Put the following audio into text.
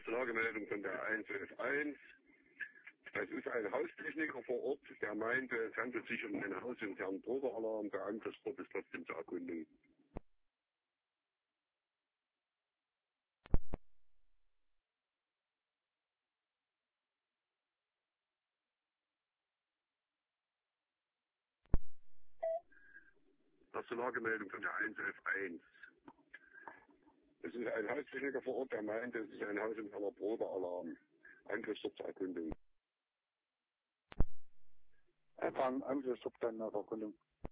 Lagemeldung von der 111.1. Das ist ein Haustechniker vor Ort, der meinte, es handelt sich um einen hausinternen Probealarm. Der Angriffsort ist trotzdem zur Erkundung. Das ist die Lagemeldung von der 111.1. Es ist ein Haustechniker vor Ort, der meinte, es ist ein hausinterner Probealarm. Angriffsort zur Erkundung. Empfang, Angriffsort zur Erkundung.